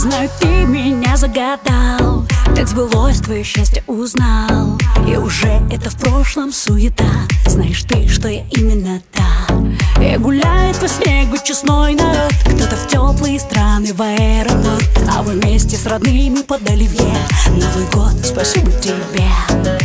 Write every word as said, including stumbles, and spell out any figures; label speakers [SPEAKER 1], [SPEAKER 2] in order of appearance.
[SPEAKER 1] Знаю, ты меня загадал, как сбылось твое счастье узнал. И уже это в прошлом суета. Знаешь ты, что я именно та. И гуляет по снегу честной народ. Кто-то в теплые страны, в аэропорт, а вы вместе с родными под оливье. Новый год, спасибо тебе.